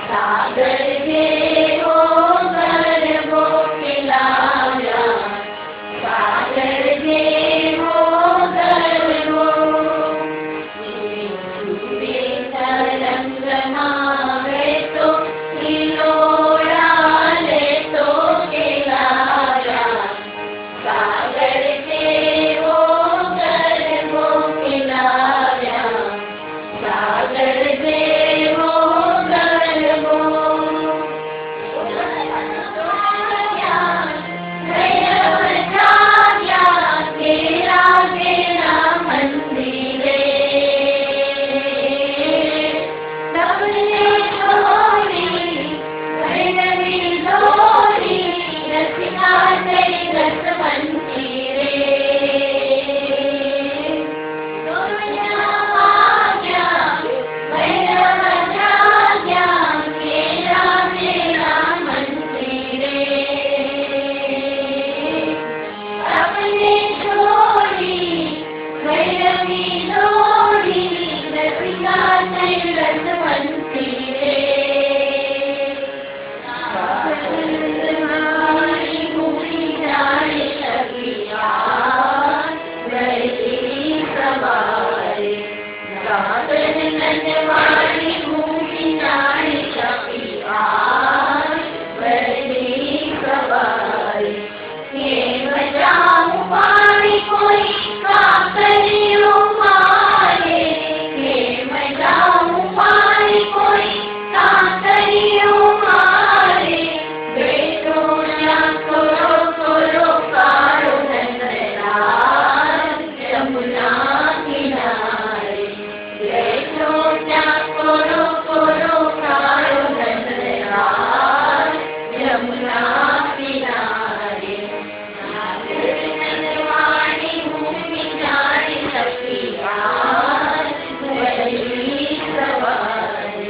सागर देवो गर्भो खिलाया, सागर देवो गर्भो तरंग मावे तो हिलोड़ा ले तो खिलाया, सागर देवो गर्भो खिलाया, सागर देवो गर्भो भैरव जाग्या तेरा तेरा मंदिरे, सबने छोड़ी भैरवी लोरी, रसिका तेरी रस मंदिरे, दुनिया भाग्या भैरव जाग्या तेरा तेरा मंदिरे, सबने छोड़ी भैरवी लोरी, रसिका तेरी रस मंदिरे, हमारी भूमि जाए सखियाँ बैठी सवारे, सागर नटवारी भूमि जाए सखियाँ बैठी सवारे, ये बजाऊं पानी कोई काकरियो मारे, ये बजाऊं पानी कोई काकरियो मारे, बेटो ना करो करो कारो नंदलाल यमुना किनारे, बेटो ना करो करो कारो नंदलाल यमुना किनारे, सागर नटवारी भूमि जाए सखियाँ बैठी सवारे,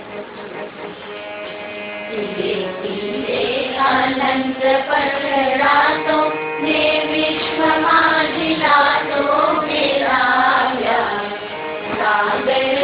धीरे धीरे आनंद पसरातो ने विश्व माझिला तो गिराया, सागर